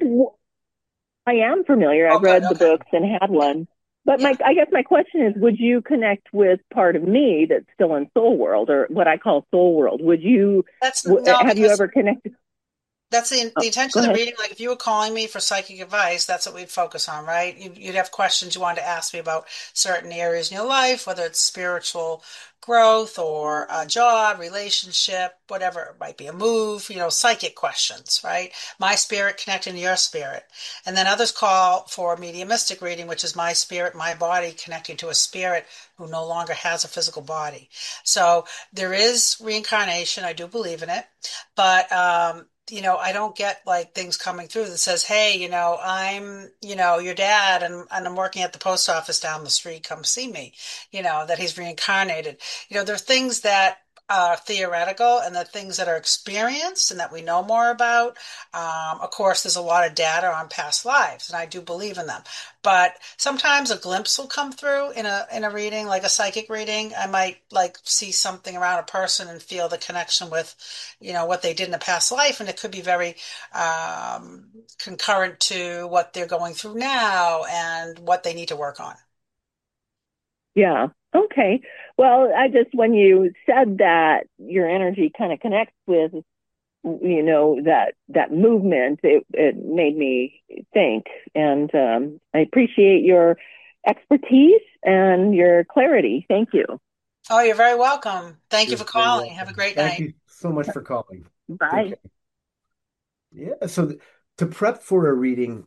I am familiar. Oh, I've good. read the Okay. books and had one. But Yeah. I guess my question is, would you connect with part of me that's still in soul world or what I call soul world? That's no, Have you because ever connected? That's the Oh, intention go of the ahead. reading. Like if you were calling me for psychic advice, that's what we'd focus on, right? You'd have questions you wanted to ask me about certain areas in your life, whether it's spiritual growth or a job, relationship, whatever it might be, a move, psychic questions, right? My spirit connecting to your spirit. And then others call for mediumistic reading, which is my spirit, my body connecting to a spirit who no longer has a physical body. So there is reincarnation. I do believe in it. But I don't get like things coming through that says, "Hey, I'm, your dad and I'm working at the post office down the street. Come see me." That he's reincarnated. There are things that are theoretical and the things that are experienced and that we know more about. Of course, there's a lot of data on past lives, and I do believe in them. But sometimes a glimpse will come through in a reading, like a psychic reading. I might like see something around a person and feel the connection with, what they did in a past life, and it could be very concurrent to what they're going through now and what they need to work on. Yeah. Okay. Well, when you said that your energy kind of connects with, that movement, it made me think. And I appreciate your expertise and your clarity. Thank you. Oh, you're very welcome. Thank you You're for very calling. Have a welcome. great Thank night. you so much for calling. Take Bye. care. Yeah. So to prep for a reading,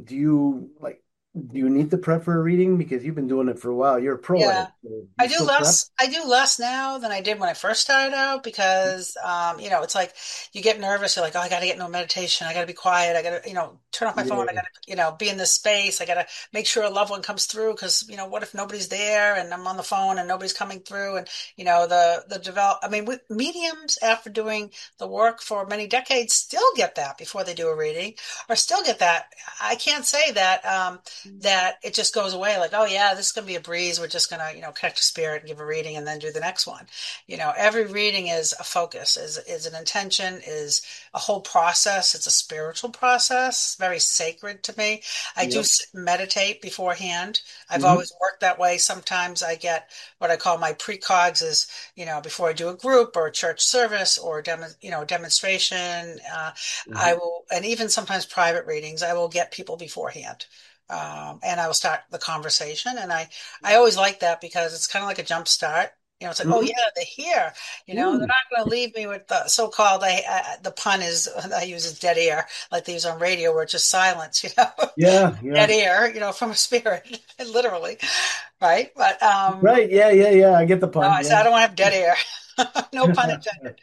do you need to prep for a reading because you've been doing it for a while? You're a pro at Yeah. it. So do I you do still prep? less I do less now than I did when I first started out because it's like you get nervous, you're like, oh, I gotta get no meditation, I gotta be quiet, I gotta, turn off my phone, I Yeah. gotta, be in this space, I gotta make sure a loved one comes through because, what if nobody's there and I'm on the phone and nobody's coming through and the develop I mean with mediums after doing the work for many decades still get that before they do a reading or still get that. I can't say that it just goes away like, oh yeah, this is going to be a breeze. We're just going to, connect to spirit and give a reading and then do the next one. Every reading is a focus, is an intention, is a whole process. It's a spiritual process, very sacred to me. I do Yep. meditate beforehand. I've Hmm. always worked that way. Sometimes I get what I call my precogs is, before I do a group or a church service or demonstration, I Hmm. will, and even sometimes private readings, I will get people beforehand. And I will start the conversation. And I always like that because it's kind of like a jump start. It's like, oh Hmm. yeah, they're here. They're Hmm. not going to leave me with the so-called. The pun is I use is dead air, like they use on radio, where it's just silence. Yeah. Dead Yeah. air. From a spirit, literally, right? But Right. Yeah. Yeah. Yeah. I get the no, pun. I said Yeah. I don't want to have dead air. No pun intended.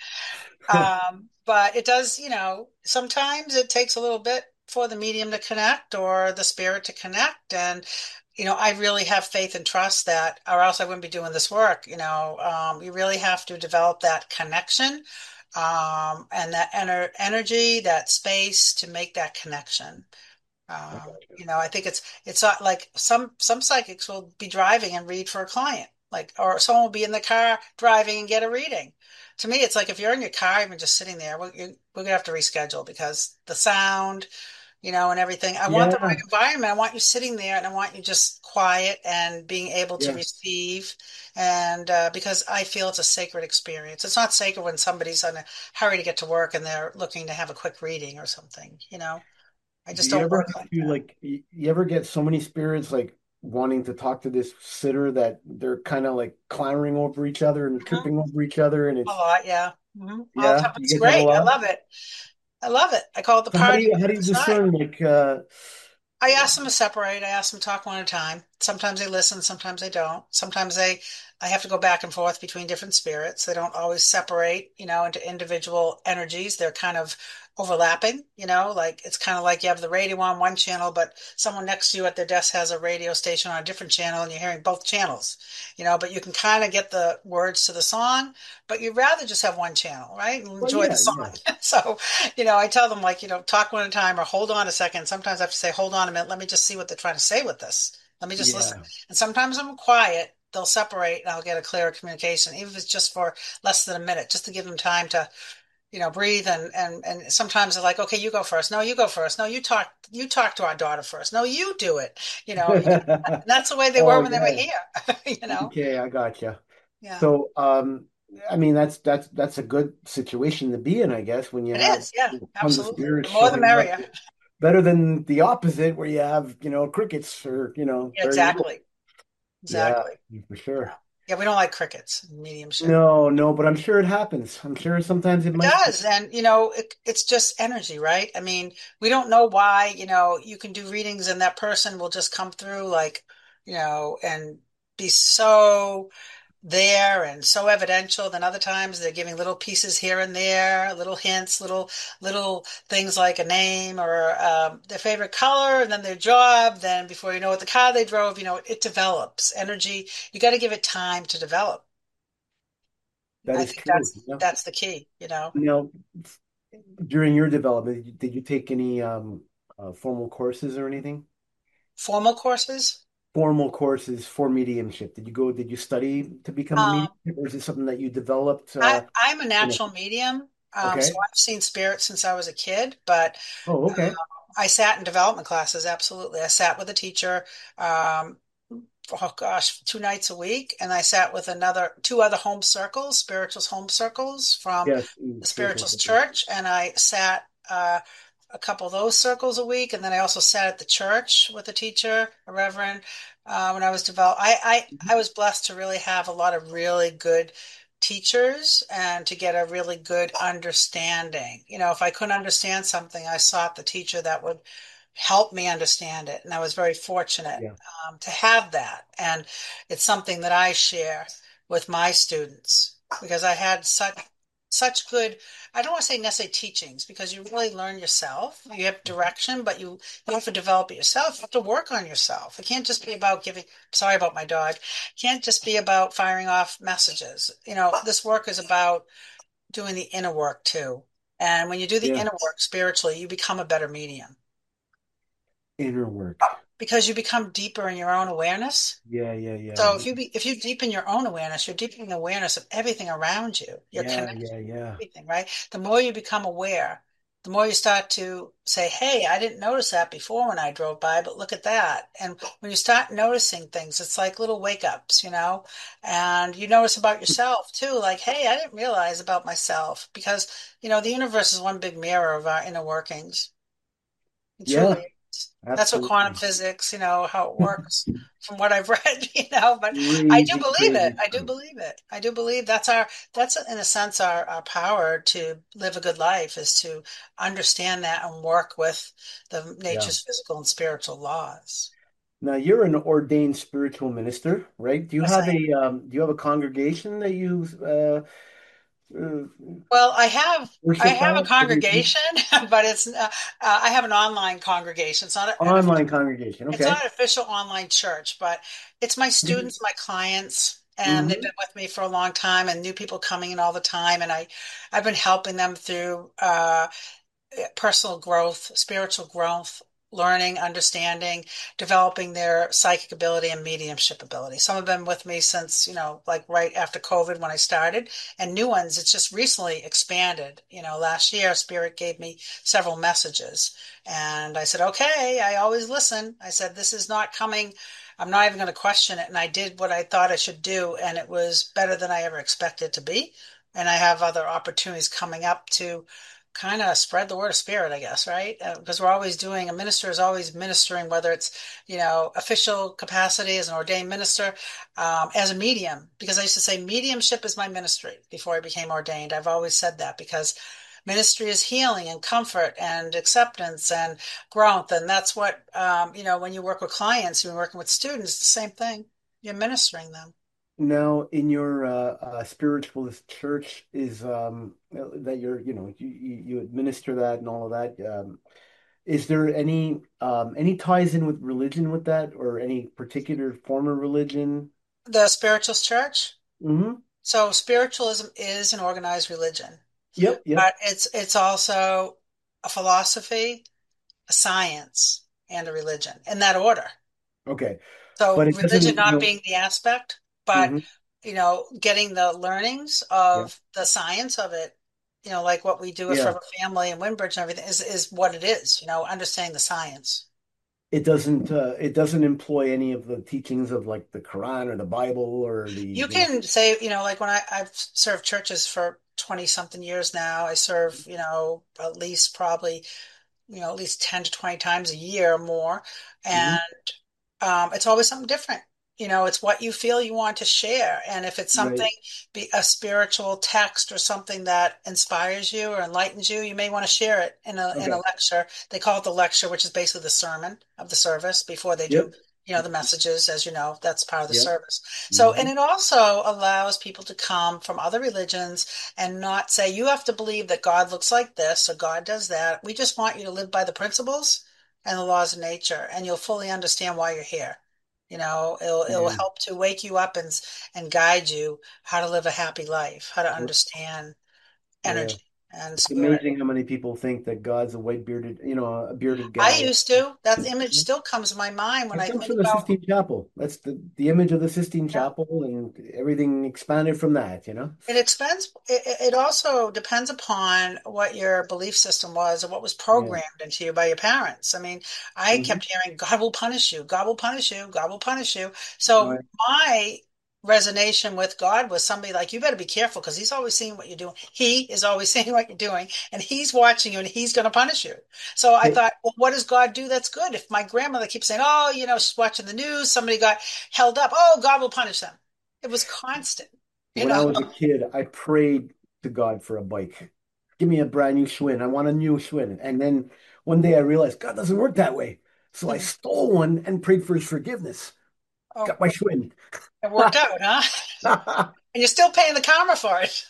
But it does, sometimes it takes a little bit for the medium to connect or the spirit to connect. And, I really have faith and trust that, or else I wouldn't be doing this work. You really have to develop that connection, and that energy, that space to make that connection. I got you. I think it's not like some psychics will be driving and read for a client, like, or someone will be in the car driving and get a reading. To me, it's like if you're in your car, even just sitting there, we're gonna have to reschedule because the sound, and everything. I want the right Yeah. environment. I want you sitting there, and I want you just quiet and being able to Yeah. receive. And because I feel it's a sacred experience. It's not sacred when somebody's in a hurry to get to work and they're looking to have a quick reading or something. I Do just you don't ever work have like to that. you ever get so many spirits like wanting to talk to this sitter that they're kind of like clamoring over each other and Mhm. tripping over each other and A it's lot, yeah. All the yeah, time. you It's get that a great. I lot. love it. I love it. I call it the So how do party you right how do at you the side. discern like I ask them to separate. I ask them to talk one at a time. Sometimes they listen, sometimes they don't. Sometimes I have to go back and forth between different spirits. They don't always separate, into individual energies. They're kind of overlapping, like it's kind of like you have the radio on one channel, but someone next to you at their desk has a radio station on a different channel and you're hearing both channels, but you can kind of get the words to the song, but you'd rather just have one channel, right? And well enjoy the yeah, yeah. song. So, I tell them like, talk one at a time or hold on a second. Sometimes I have to say, hold on a minute. Let me just see what they're trying to say with this. Let me just listen. Yeah. And sometimes I'm quiet. They'll separate and I'll get a clearer communication, even if it's just for less than a minute, just to give them time to, breathe. And sometimes they're like, okay, you go first. No, you go first. No, you talk to our daughter first. No, you do it. And that's the way they were Oh when they were yeah. here, Okay, I gotcha. Yeah. So I mean, that's a good situation to be in, I guess, when you It have is, yeah, tons of absolutely. spirits The more the showing up. merrier. Better than the opposite, where you have, crickets or, Yeah, very little. exactly. Yeah, Exactly. for Yeah. sure. Yeah, we don't like crickets in mediumship. No, no, but I'm sure it happens. I'm sure sometimes it It might. does. And, it's just energy, right? I mean, we don't know why, you can do readings and that person will just come through like, and be so there and so evidential. Then other times they're giving little pieces here and there, little hints, little things like a name or their favorite color, and then their job. Then before you know it, the car they drove, it develops energy. You got to give it time to develop. That I is think true. that's Yeah. that's the key. Now, during your development, did you take any formal courses or anything? Formal courses. Formal courses for mediumship. Did you study to become a Um, medium, or is it something that you developed I'm a in a, natural medium, so okay. I've seen spirits since I was a kid, but Oh, okay. I sat in development classes, absolutely. I sat with a teacher, um, oh gosh, 2 nights a week, and I sat with two other home circles, spirituals home circles from Yes, the spiritual spirituals circles. church, and I sat a couple of those circles a week, and then I also sat at the church with a teacher, a reverend, when I was developed. I was blessed to really have a lot of really good teachers and to get a really good understanding. If I couldn't understand something, I sought the teacher that would help me understand it. And I was very fortunate Yeah. to have that. And it's something that I share with my students because I had such good, I don't want to say necessarily teachings because you really learn yourself. You have direction, but you have to develop it yourself. You have to work on yourself. It can't just be about giving, sorry about my dog, it can't just be about firing off messages. This work is about doing the inner work too. And when you do the Yeah. inner work spiritually, you become a better medium Inner work. because you become deeper in your own awareness. Yeah, yeah, yeah. So if you deepen your own awareness, you're deepening the awareness of everything around you. You're Yeah, connected yeah, yeah. to everything, right? The more you become aware, the more you start to say, "Hey, I didn't notice that before when I drove by, but look at that." And when you start noticing things, it's like little wake ups. And you notice about yourself too, like, "Hey, I didn't realize about myself," because the universe is one big mirror of our inner workings. It truly Yeah, is. That's what quantum absolutely. physics, how it works from what I've read, but I do Crazy, believe it. crazy I do stuff. believe it. I do believe that's in a sense our power to live a good life is to understand that and work with the Yeah. nature's physical and spiritual laws. Now you're an ordained spiritual minister, right? Yes, I am. Do you have a congregation that you uh, Well, I worship have a at? What do you do? congregation, but I have an online congregation. It's not Online congregation. It's Okay. not an official online church, but it's my students, my clients, and they've Mm-hmm. been with me for a long time and new people coming in all the time. And I've been helping them through personal growth, spiritual growth, learning, understanding, developing their psychic ability and mediumship ability. Some have been with me since, like right after COVID when I started, and new ones, it's just recently expanded. Last year, Spirit gave me several messages, and I said, okay, I always listen. I said, this is not coming. I'm not even going to question it. And I did what I thought I should do, and it was better than I ever expected it to be. And I have other opportunities coming up to kind of spread the word of spirit, I guess, right? Because a minister is always ministering, whether it's, official capacity as an ordained minister, as a medium, because I used to say mediumship is my ministry before I became ordained. I've always said that because ministry is healing and comfort and acceptance and growth. And that's what, when you work with clients, you're working with students, the same thing. You're ministering them. Now, in your spiritualist church, is that you administer that and all of that. Is there any ties in with religion with that, or any particular form of religion? The spiritualist church. Mm-hmm. So spiritualism is an organized religion. Yep, yep. But it's also a philosophy, a science, and a religion in that order. Okay. So But it religion doesn't, not being the aspect, but mhm. getting the learnings Yeah, of the science of it, like what we do with yeah. Forever Family and Windbridge and everything is what it is, understanding the science. it doesn't employ any of the teachings of like the Quran or the Bible or You you know. can say, like when I've served churches for 20 something years now, I serve, at least probably, at least 10 to 20 times a year or more. Mhm. And it's always something different. It's what you feel you want to share. And if it's something, Right. be a spiritual text or something that inspires you or enlightens you, you may want to share it in a Okay. lecture. They call it the lecture, which is basically the sermon of the service before they do, Yep. the messages, as you know, that's part of the Yep. service. So, and Hmm. it also allows people to come from other religions and not say, you have to believe that God looks like this or God does that. We just want you to live by the principles and the laws of nature, and you'll fully understand why you're here. It'll Yeah. help to wake you up and guide you how to live a happy life, how to understand Yeah. energy and It's spirit. amazing how many people think that God's a white bearded, a bearded I guy. used to. That image still comes to my mind when It I comes think from the about, Sistine Chapel. That's the image of the Sistine yeah. Chapel, and everything expanded from that. It also depends upon what your belief system was or what was Yeah. programmed into you by your parents. I mean, I Hmm. kept hearing, God will punish you, God will punish you, God will punish you. So Right. my resonation with God was somebody like, you better be careful because he's always seeing what you're doing. He is always seeing what you're doing and he's watching you and he's going to punish you. So I Hey, thought, well, what does God do that's good? If my grandmother keeps saying, oh, she's watching the news, somebody got held up, oh, God will punish them. It was constant, you when I know. was a kid, I prayed to God for a bike. Give me a brand new Schwinn. I want a new Schwinn. And then one day I realized God doesn't work that way. So I stole one and prayed for his forgiveness. Oh, Got my Schwinn. it worked out, huh? And you're still paying the karma for it.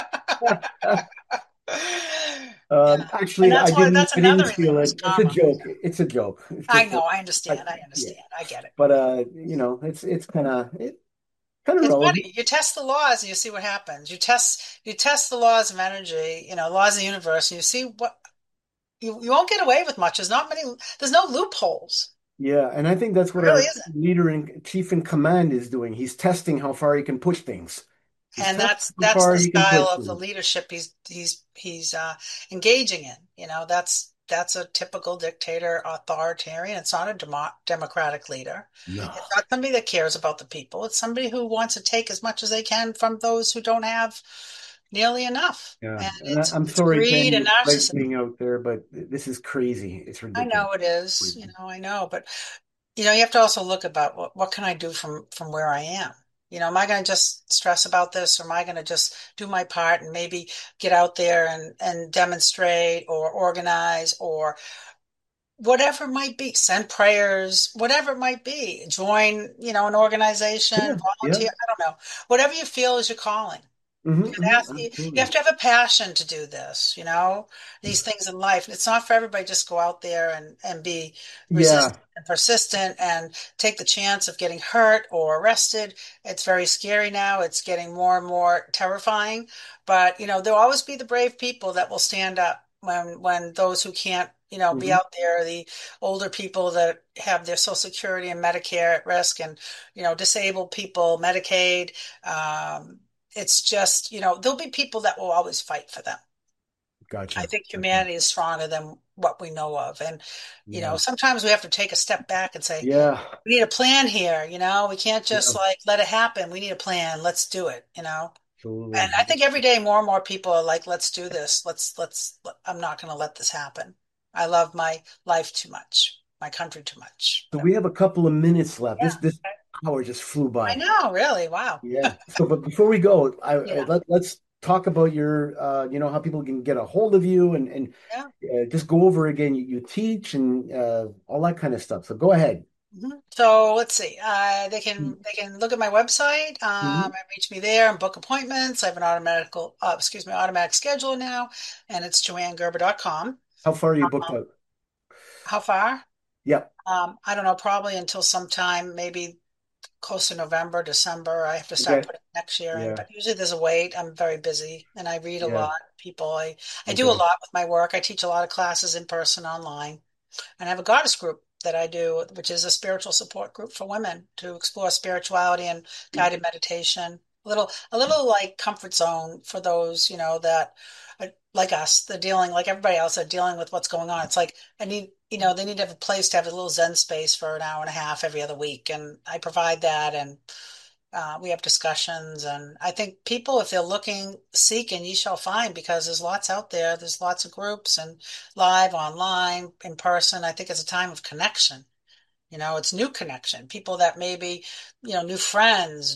Yeah. And Actually, I that's I didn't another reason steal it it. was It's a karma. joke. It's a joke. It's I just know, I I, understand, I yeah. understand, I get it. But it's kind of It's relevant. funny. You test the laws and you see what happens. You test the laws of energy, laws of the universe, and you see what you won't get away with much. There's no loopholes. Yeah, and I think that's There what really our isn't. leader and chief in command is doing. He's testing how far he can push things. He's And testing that's how that's far the he can push style of the things. leadership he's engaging in. That's a typical dictator authoritarian. It's not a democratic leader. No. It's not somebody that cares about the people. It's somebody who wants to take as much as they can from those who don't have nearly enough. Yeah, And and it's I'm it's sorry to greed any and right narcissism. wing out there, but this is crazy. It's I ridiculous. know it is. Crazy. I know, but you have to also look about what can I do from where I am? Am I going to just stress about this or am I going to just do my part and maybe get out there and demonstrate or organize or whatever it might be, send prayers, whatever it might be, join, an organization, Yeah, yeah. volunteer, I don't know, whatever you feel is your calling. You have Absolutely. to have a passion to do this, these things in life. It's not for everybody just go out there and be resistant Yeah, and persistent and take the chance of getting hurt or arrested. It's very scary now. It's getting more and more terrifying. But, there'll always be the brave people that will stand up when those who can't, be hmm out there, the older people that have their Social Security and Medicare at risk and, disabled people, Medicaid. It's just, there'll be people that will always fight for them. I Gotcha. think Gotcha. humanity is stronger than what we know of. And, Yeah, sometimes we have to take a step back and say, yeah, we need a plan here, we can't just yeah. like let it happen. We need a plan. Let's do it. And I Absolutely. think every day more and more people are like, let's do this. I'm not going to let this happen. I love my life too much, my country too much, So whatever. we have a couple of minutes left. Yeah. This hour just flew I by. know, really. Wow. Yeah. So, but before we go, Yeah. let's talk about your, how people can get a hold of you Yeah. and just go over again. You teach and all that kind of stuff. So go ahead. So let's see. They can look at my website Mhm. and reach me there and book appointments. I have an automatic scheduler now, and it's joannegerber.com. How far are you booked out? How far? Yep. I don't know, probably until sometime, maybe close to November, December. I have to start Okay. putting next year in, Yeah. but usually there's a wait. I'm very busy and I read a Yeah. lot. People, I do a Okay. lot with my work. I teach a lot of classes in person, online. And I have a goddess group that I do, which is a spiritual support group for women to explore spirituality and guided meditation. A little like comfort zone for those, that like us, they're dealing like everybody else, are dealing with what's going on. It's like I need they need to have a place to have a little Zen space for an hour and a half every other week. And I provide that. And we have discussions. And I think people, if they're looking, seeking, you shall find, because there's lots out there. There's lots of groups and live, online, in person. I think it's a time of connection. It's new connection, people that maybe, new friends,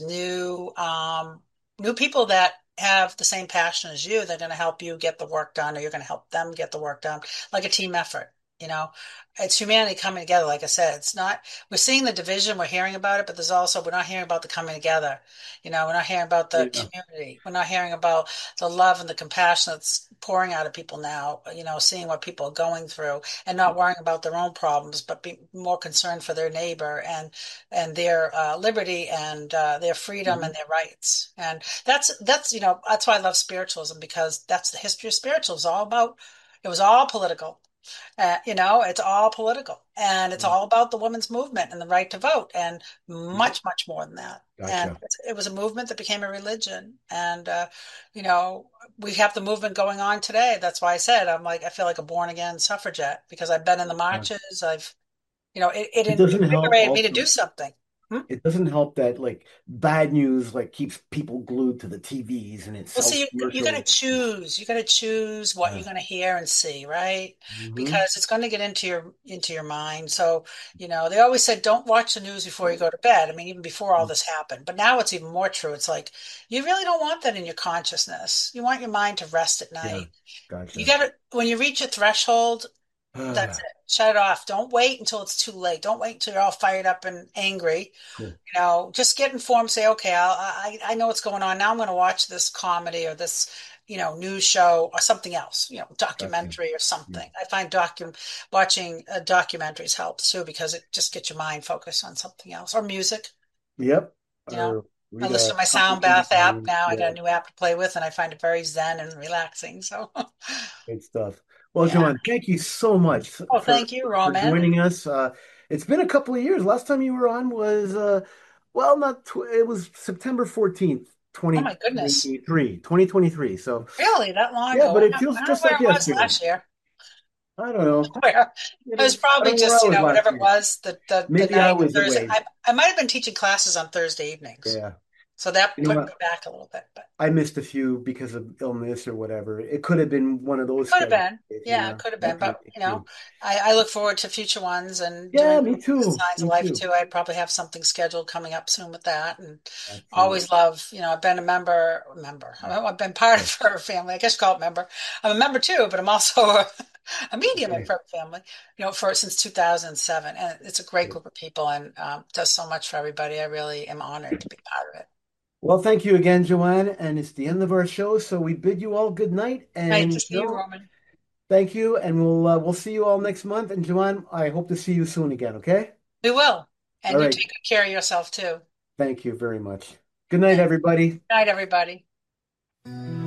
new people that have the same passion as you. They're going to help you get the work done, or you're going to help them get the work done, like a team effort. You know, it's humanity coming together. Like I said, it's not, we're seeing the division, we're hearing about it, but we're not hearing about the coming together. We're not hearing about the Yeah. community. We're not hearing about the love and the compassion that's pouring out of people now, seeing what people are going through and not worrying about their own problems, but be more concerned for their neighbor and their liberty and their freedom and Mhm. their rights. And that's why I love spiritualism, because that's the history of spiritualism. It was all political. It's all political, and it's all about the women's movement and the right to vote, and Yep. much, much more than that. And Gotcha. it was a movement that became a religion. And, you know, we have the movement going on today. That's why I said, I feel like a born again suffragette, because I've been in the Yeah. marches. It It doesn't help invigorated me to do also. something. Hmm? It doesn't help that like bad news like keeps people glued to the TVs and it Well, sells see, you got to commercials. choose. You got to choose what you're Yeah. going to hear and see, right? Hmm. Because it's going to get into your mind. So, they always said don't watch the news before you go to bed. I mean, even before all this happened. But now it's even more true. It's like you really don't want that in your consciousness. You want your mind to rest at Yeah. night. You Gotcha. got to, when you reach a threshold, that's it. Shut it off. Don't wait until it's too late. Don't wait until you're all fired up and angry. Cool. Just get informed, say, okay, I know what's going on. Now I'm going to watch this comedy or this, news show or something else, Gotcha. documentary or Yeah. something. I find watching documentaries helps too, because it just gets your mind focused on something else, or music. Yep. You know, Or I read listen a to my sound complicated bath app mind. now. I got Yeah. a new app to play with, and I find it very zen and relaxing. So, Great stuff. Well, yeah. Joanne, thank you so much Oh, thank you, for Roman. joining us. It's been a couple of years. Last time you were on was well, not tw it was September 14th, Oh my goodness. 2023. So Really? That long yeah, ago? but it I feels don't know just where like it was yesterday. last year. I don't know. Where it was I probably don't know where I just, was last whatever it year. was, the Maybe I night of was Thursday. away. I might have been teaching classes on Thursday evenings. Yeah. So that You know put me what? back a little bit, but I missed a few because of illness or whatever. It could have been one of it those could have schedules, been. you Yeah, it know, could have that been. kind of But, thing too. I look forward to future ones and Yeah, doing me too. Signs of Me Life too. too. I'd probably have something scheduled coming up soon with that. And Absolutely. always love, I've been a member. I've been part Yeah. of her family. I guess you call it member. I'm a member too, but I'm also a medium in Okay. her family, for since 2007. And it's a great Great. group of people, and does so much for everybody. I really am honored to be part of it. Well, thank you again, Joanne. And it's the end of our show, so we bid you all good night. Nice to And see you, Roman. thank you, and we'll see you all next month. And Joanne, I hope to see you soon again. Okay? We will. All And you right. take good care of yourself too. Thank you very much. Good night, Thanks. everybody. Good night, everybody.